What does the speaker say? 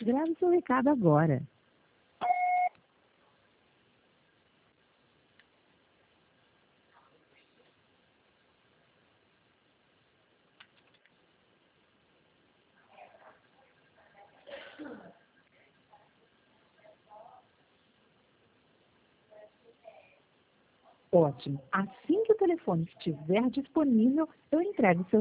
Grave seu recado agora. Ótimo. Assim que o telefone estiver disponível, eu entrego seu